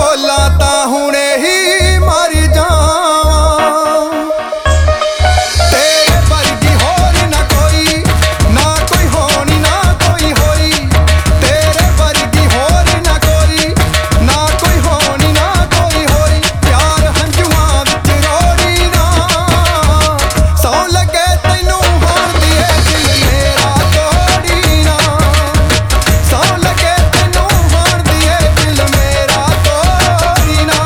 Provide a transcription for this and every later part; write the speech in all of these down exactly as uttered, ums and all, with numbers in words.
ਬੋਲਾਂ ਤਾਂ ਹੁਣੇ ਹੀ ਮਰ ਜਾਵਾਂ। ਤੇਰੇ ਵਰਗੀ ਹੋਰ ਨਾ ਕੋਈ, ਨਾ ਕੋਈ ਹੋਣੀ ਨਾ ਕੋਈ ਹੋਈ। ਤੇਰੇ ਵਰਗੀ ਹੋਰ ਨਾ ਕੋਈ, ਨਾ ਕੋਈ ਹੋਣੀ ਨਾ ਕੋਈ ਹੋਈ। ਪਿਆਰ ਹੰਝੂਆਂ ਵਿੱਚ ਰੋੜੀ ਨਾ, ਸੌਂ ਲੱਗੇ ਤੈਨੂੰ ਹੋਣ ਦੀ ਏ ਦਿਲ ਮੇਰਾ ਤੋੜੀ ਨਾ। ਸੌਂ ਲੱਗੇ ਤੈਨੂੰ ਹੋਣ ਦੀ ਏ ਦਿਲ ਮੇਰਾ ਤੋੜੀ ਨਾ।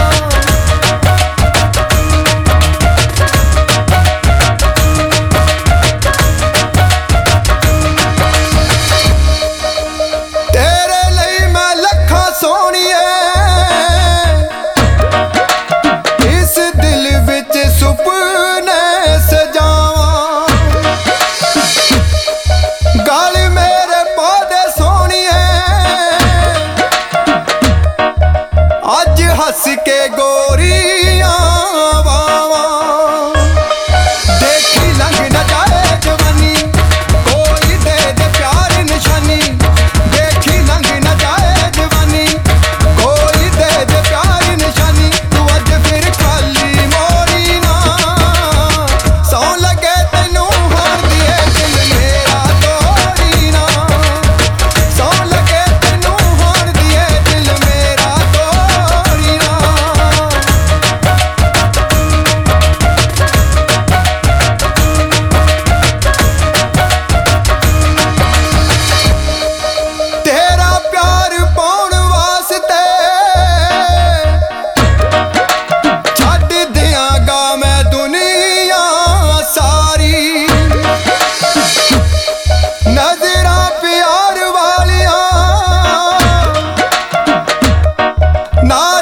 ਤੇਰੇ ਲਈ ਮੈਂ ਲੱਖਾਂ ਸੋਹਣੀਏ, ਇਸ ਦਿਲ ਵਿੱਚ ਸੁਪਨੇ ਸਜਾਵਾਂ। ਗਲ ਮੇਰੇ ਪੌਦੇ ਸੋਹਣੀਏ, ਅੱਜ ਹੱਸ ਕੇ ਗੋਰੀਆਂ ਵਾਵਾਂ। ਦੇਖੀ ਲੰਘ ਨਾ ਜਾਏ ਜਵਾਨੀ, ਕੋਈ ਦੇ ਦੇ ਪਿਆਰ ਨਿਸ਼ਾਨੀ। ਦੇਖੀ ਲੰਘ ਨਾ ਜਾਏ ਜਵਾਨੀ, ਕੋਈ ਦੇ ਦੇ ਪਿਆਰ ਨਿਸ਼ਾਨੀ। ਤੂੰ ਅੱਜ ਫਿਰ ਖਾਲੀ ਮੋੜੀ ਨਾ, ਸੌਂ ਲੱਗੇ ਤੈਨੂੰ ਹੋਣ ਦੀ ਏ ਦਿਲ ਮੇਰਾ ਤੋੜੀ ਨਾ। ਸੌਂ ਲੱਗੇ ਤੈਨੂੰ ਹੋਣ ਦੀ ਏ ਦਿਲ ਮੇਰਾ ਤੋੜੀ ਨਾ। ਤੇਰਾ ਪਿਆਰ ਪਾਉਣ ਵਾਸਤੇ ਛੱਡ ਦਿਆਂਗਾ ਮੈਂ ਦੁਨੀਆ ਸਾਰੀ। ਨਜ਼ਰਾਂ ਪਿਆਰ ਵਾਲੀਆਂ ਨਾ